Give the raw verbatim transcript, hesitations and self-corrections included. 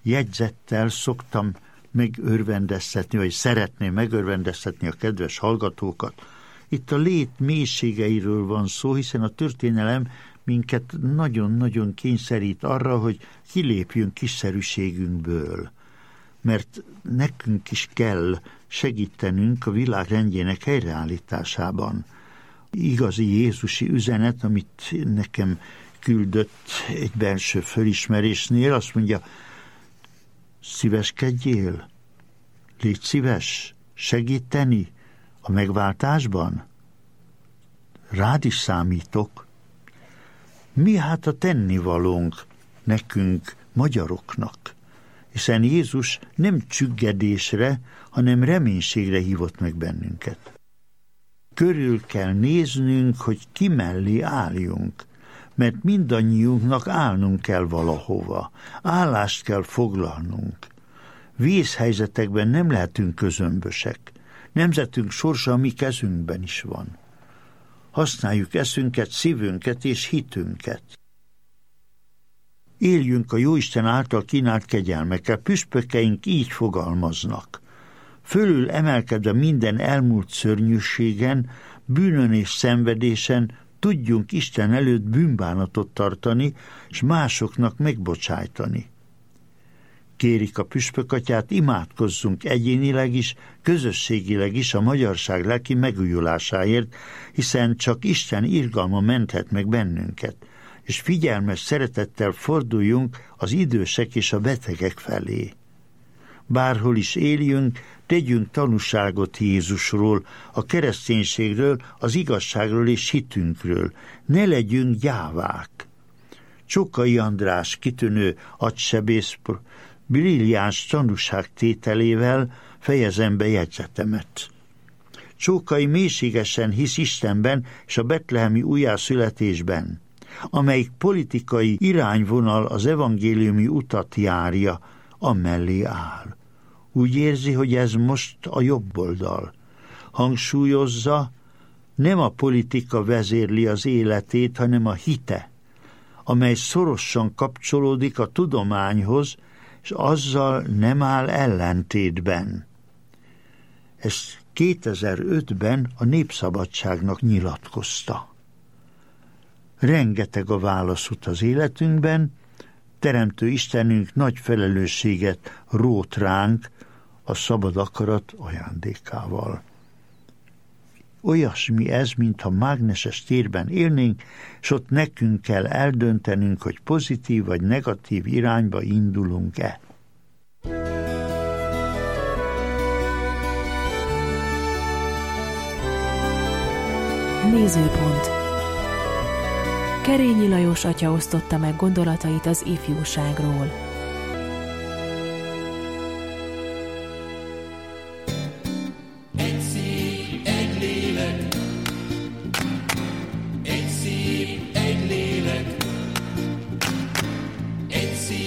jegyzettel szoktam megörvendeztetni, vagy szeretném megörvendeztetni a kedves hallgatókat. Itt a lét mélységeiről van szó, hiszen a történelem minket nagyon-nagyon kényszerít arra, hogy kilépjünk kiszerűségünkből. Mert nekünk is kell segítenünk a világ rendjének helyreállításában. Igazi jézusi üzenet, amit nekem küldött egy belső fölismerésnél, azt mondja, szíveskedjél, légy szíves, segíteni a megváltásban. Rád is számítok. Mi hát a tennivalónk nekünk, magyaroknak? Hiszen Jézus nem csüggedésre, hanem reménységre hívott meg bennünket. Körül kell néznünk, hogy ki mellé álljunk, mert mindannyiunknak állnunk kell valahova, állást kell foglalnunk. Vészhelyzetekben nem lehetünk közömbösek, nemzetünk sorsa a mi kezünkben is van. Használjuk eszünket, szívünket és hitünket. Éljünk a Jóisten által kínált kegyelmekkel, püspökeink így fogalmaznak. Fölül emelkedve minden elmúlt szörnyűségen, bűnön és szenvedésen tudjunk Isten előtt bűnbánatot tartani, és másoknak megbocsájtani. Kérik a püspökatyát, imádkozzunk egyénileg is, közösségileg is a magyarság lelki megújulásáért, hiszen csak Isten irgalma menthet meg bennünket, és figyelmes szeretettel forduljunk az idősek és a betegek felé. Bárhol is éljünk, tegyünk tanúságot Jézusról, a kereszténységről, az igazságról és hitünkről. Ne legyünk gyávák. Csokai András kitűnő agysebész brilliáns tanúságtételével fejezem be jegyzetemet. Csókai mélységesen hisz Istenben és a betlehemi újjászületésben, amelyik politikai irányvonal az evangéliumi utat járja, amellé áll. Úgy érzi, hogy ez most a jobb oldal. Hangsúlyozza, nem a politika vezérli az életét, hanem a hite, amely szorosan kapcsolódik a tudományhoz, és azzal nem áll ellentétben. Ezt kétezer-ötben a Népszabadságnak nyilatkozta. Rengeteg a válaszút az életünkben, Teremtő Istenünk nagy felelősséget rót ránk a szabad akarat ajándékával. Olyasmi ez, mintha mágneses térben élnénk, és ott nekünk kell eldöntenünk, hogy pozitív vagy negatív irányba indulunk-e. Nézőpont. Kerényi Lajos atya osztotta meg gondolatait az ifjúságról.